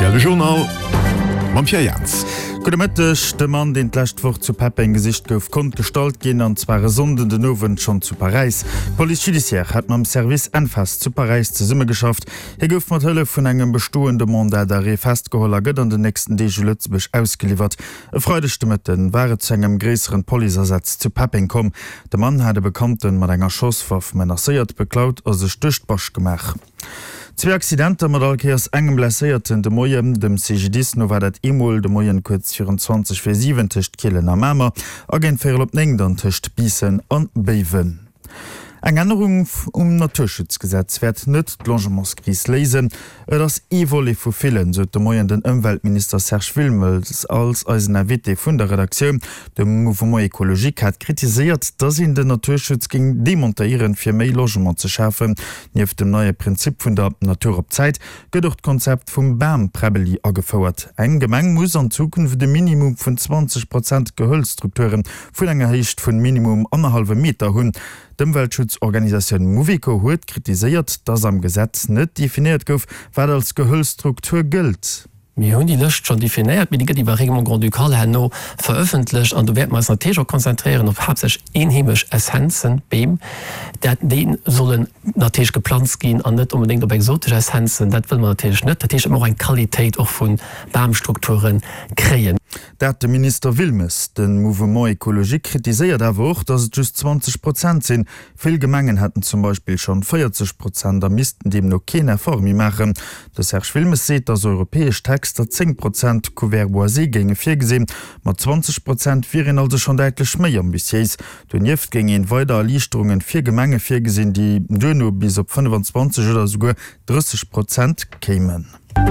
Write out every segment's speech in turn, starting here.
RTL Journal Mam Pierre Jans. Gutemittech de Mann den Lächtwoch zu Peppe en Gesicht gouf kont stalt gin an zware Sonden den Nowen schon zu Paris. Polizeiär hat mam Service enfas zu Paris ze Summe geschafft. Hi gouf mat Hëlle vun engem bestoende Mandat daré festgeholler gëtt an den nächsten Dege Lützbech ausgeliefert. E Freudestimmetten waret zu engem gräseren Poliersatz zu Pepping kom. De Mann hat de Bekannten mat enger Schosswaff menacéiert beklaut as se stöchtbarsch gemach. Zwei Accidente mat Alkeiers engem blesséierten de Moiem dem CGDis no war dat Emol de Moien kurz 24/7 Tischcht Killen am Mamer, agent fir op neng dann Tischcht Biesen an Bewen. Eg Änderung Naturschutzgesetz werd net d'Logementskris lesen, ass Iwolle vu Fillen so de Moien den Umweltminister Serge Wilmels als NRWT vun der Redaktion dem Mouvement Ökologik hat kritisiert, dass in den Naturschutz ging demontieren fir méi Logement ze schaffen, nieef dem neue Prinzip vun der Natur op Zeit gëtt Konzept vum BAM-Prebeli agefauerert. Eng Gemeng muss an Zukunft de Minimum vun 20% Gehölstrukturen vun enger Hecht vun Minimum 1,5 Meter hunn. D'Umweltschutzorganisation Movico huet kritisiert, dass am Gesetz net definiert gouf, wat als Gehöllstruktur gilt. Wir haben die Lust schon definiert, mit die Reglement Grand Ducal Hanno veröffentlicht und du werden uns natürlich auch konzentrieren auf hauptsächlich einheimische Essenzen, BEM, die sollen natürlich gepflanzt gehen und nicht unbedingt auf exotische Essenzen, das will man natürlich nicht, natürlich immer eine Qualität auch von Baumstrukturen kreieren. Dat de Minister Wilmes den Mouvement Ökologik kritisiert auch, dass es just 20% sind. Viele Gemengen hatten zum Beispiel schon 40%, da müssten dem noch keine Form machen. Das Herr Wilmes sieht, dass europäisch Texter 10% Couvert Boisé gegen 4 gesehen, mit 20% wären also schon deutlich mehr ambitiös. Den Jeft gingen weiter Erleichterungen 4 Gemenge 4 gesehen, die nur bis auf 25 oder sogar 30% kämen.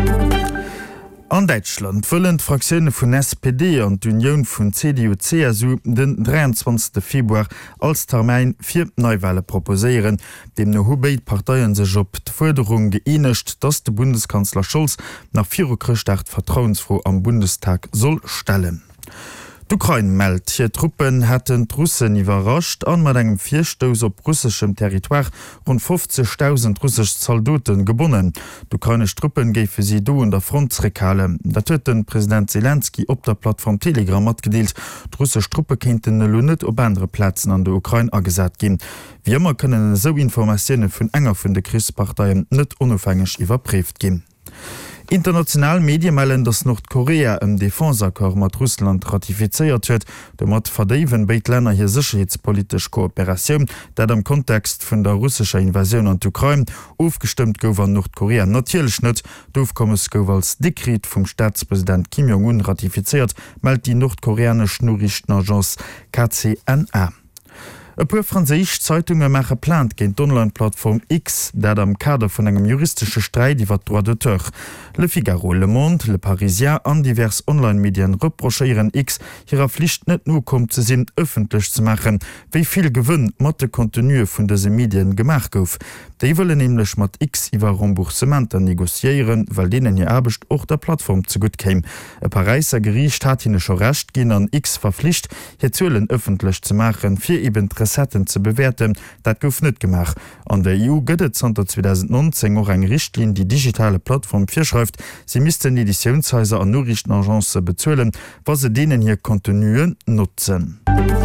An Deutschland füllen Fraktionen von SPD und Union von CDU-CSU den 23. Februar als Termin für Neuwahlen proposieren. Dem no beide Parteien sich op die Forderung geeinigt, dass der Bundeskanzler Scholz nach 4 Uhr vertrauensfroh am Bundestag soll stellen. D'Ukraine meldt, hier Truppen hätten Russen überrascht an mit engem Vierstoß auf russischem Territoire rund 50.000 russische Soldaten gebunden. D'Ukrainische Truppen gehen für sie do in der Frontrekale. Das hat den Präsident Zelensky auf der Plattform Telegram mitgeteilt. Die russische Truppen könnten nicht auf andere Plätze an der Ukraine angesagt gehen. Wie immer können so Informationen von enger von den Kriegsparteien nicht unabhängig überprüft gehen. International Medien melden, dass Nordkorea im Defensakkord mit Russland ratifiziert hat. Damit verdeven beide Länder hier sicherheitspolitische Kooperation, der im Kontext von der russischen Invasion an die Ukraine aufgestimmt gouf an Nordkorea natürlich nicht. Aufkommes gouf als Dekret vom Staatspräsident Kim Jong-un ratifiziert, meldet die nordkoreanische Nachrichtenagence KCNA. E puer franzésisch Zeitungen mache plant géint d'Online-Plattform X, dat am Kader vun engem juristische Streit iwwer droit d'auteur. Le Figaro, Le Monde, Le Parisien an divers Online-Medien reprochéieren X hireer Pflicht net no kom ze sinn öffentlich ze machen, wéi viel Gewinn mat de Kontinue vun dese Medien gemacht gouf. Déi wollen nämlich mat X iwwer Remboursementer negociieren, weil denen hier Erbecht och der Plattform zu gut käm. E Pariser Gericht hat hinne schon recht gin an X verpflicht, hier Zölen öffentlich zu machen, fir eben Interessetten zu bewerten, dat gouf net gemacht. An der EU gëtt 2019 auch eng Richtlinie die digitale Plattform firschreift, sie missten Editionshäuser an Nachrichtenagenzen bezuelen, was se denen hier Kontinuen nutzen.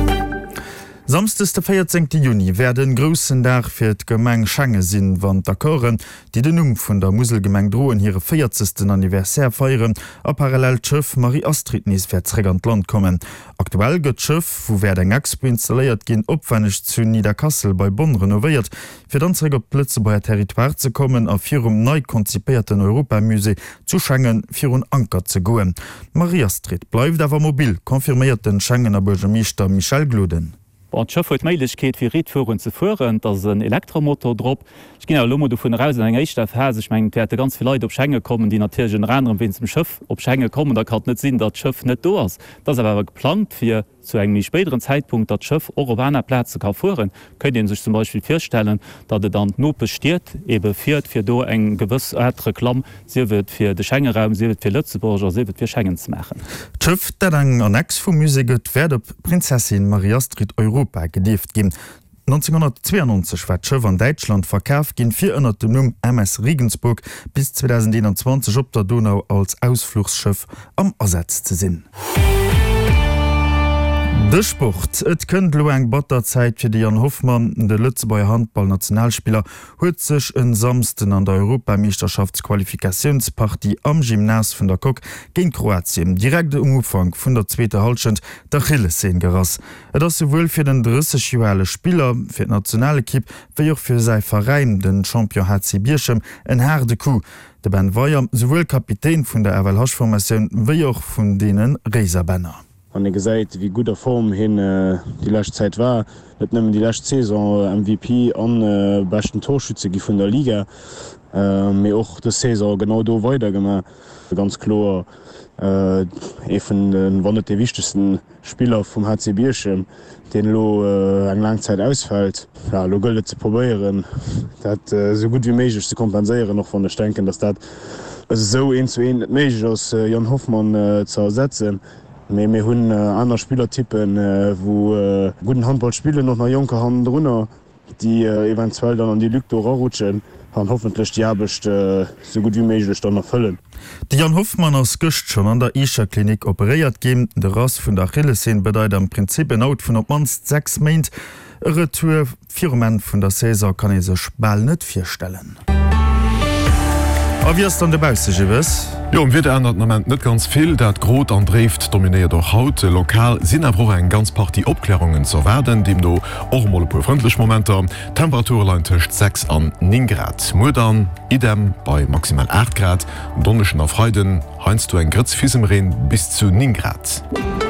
Samstes der 14. Juni werden großen Tag für die Gemeng Schangesinn wann d'Accorden, die den von der Muselgemeng drohen ihre 40. Anniversär feiern, a parallel Schiff Marie Astrid nieswärtsregant Land kommen. Aktuell gëtt Schiff, wo werden Expo installiert gin opwennig zu Niederkassel bei Bonn renoviert, für danträger Plätze bei Territoire zu kommen, a fir neu konzipierten Europamuse zu Schengen fir Anker zu goen. Marie Astrid bleibt aber mobil, konfirmiert den Schengener Bürgermeister Michel Gluden. Schëff huet Meilechkeet fir Reetfuren ze fuhren, dats een Elektromotor drop. Ich gin Lommer du vun Raus eng Eichstoff hasech mengg Perte ganz viel Leiit op Schenge kommen, die natiergen Rennner wenn zum Schëff op Schenge kommen, da kann net sinn, dat Schëff net do ass. Das awer geplant fir zu engem späteren Zeitpunkt dat Schëff Orbaner Plätze ka fuhren, könnt ihr sich zum Beispiel firstellen, dat de dann no bestiert ebe firiert fir do eng gewëss äre Klamm se wird fir de Schengeraum, se wird fir Lützeburger, se wird fir Schengen ze machen. Schëff dat eng an Ex vu Musiket werd op Prinzessin Marie Astrid Europa gedeft gin. 1992 war d'Schëff an Deutschland verkaaf ginn 400 Numm MS Regensburg bis 2021 op der Donau als Ausflugsschëff am Ersatz ze sinn. De Sport et kënnt lo eng Batterzeit fir de Jan Hoffmann, de Lützebauer Handball-Nationalspieler, huet sech en samsten an der Europameisterschaftsqualifikationspartie am Gymnas vun der Kok géint Kroatien direkte Umfang vun der zweete Halschend d'Achillessehne gerass. Et ass sowuel fir den 30-jährige Spieler fir d nationale Kipp fir joch fir sei Verein den Champion HC Bierchem en herde Coup. De Ben Weier sowuel Kapitän vun der RWH-Formatioun wéi joch vun denen Reserbanner. An gesäit wie guter Form hin die Lächzeit war, et nëmmen die Lächt Saison MVP an bechten Torschütze gi vun der Liga méi och de Saison genau do weitergemer ganz klar vun den wannet de wichtesten Spieler vum HC Bierchem, den lo eng Langzeit ausfällt. Ja, lo gëlle ze probéieren, dat so gut wie méigich ze kompenéieren noch von der denken, dats dat so en zu en net méigich ass Jan Hoffmann ze ersetzen. Me hunn aner Spielertypen, wo guten Handballspiele noch na Joker han runnner, die eventuell dann an die Lücke rutschen, han hoffentlich die Erbecht so gut wie méiglech dann erfüllen. Die Jan Hoffmann ass Gëcht schon an der Ischer-Klinik operiert gem, de Rass vun der Achillessehne bedeit am Prinzip en Out vun op manst 6 Meint. E Retour Firmen vun der Saison kann e sech ball net firstellen. A wie an de Bausewes? Jo wird ändert moment net ganz viel, dat Grot andreft dominiert doch haut lokal sinn abro eng ganz Party Opklärungen zu werden, dem du och molpurfreundlich Momenter Temperaturlein töcht 6 an 9 Grad. Mudern idem bei maximal 8 Grad, donneschen auf Freuden heinst du en Gritz fisemreen bis zu 9 Grad.